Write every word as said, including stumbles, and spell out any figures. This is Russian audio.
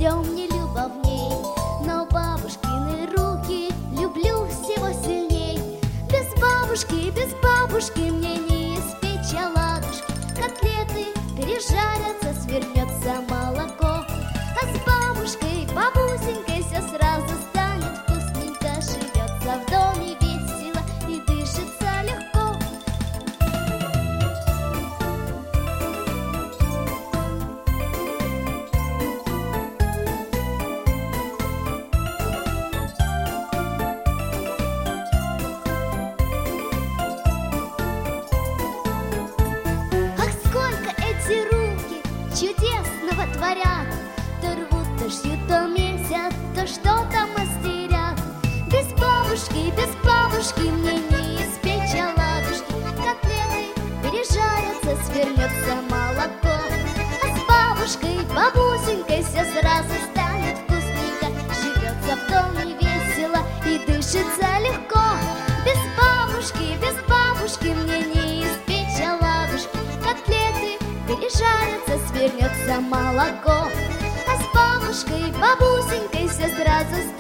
все мне любовней. Но бабушкины руки люблю всего сильней. Без бабушки, без бабушки мне не испечь оладушки. Котлеты пережарятся, свернется молоко. А с бабушкой, бабусенькой все сразу станет вкусненько. Живется в доме весело и дышится легко. Ах, сколько эти руки чудесного творят! То рвут, то шьют, то месят, то что-то мастерят. Без бабушки, без бабушки мне не испечь оладушки. Котлеты пережарятся, свернется молоко. А с бабушкой, бабусенькой все сразу станет вкусненько. Живется в доме весело и дышится легко. Без бабушки, без бабушки мне не испечь оладушки. Котлеты пережарятся, свернется молоко. А с бабушкой, бабусенькой все сразу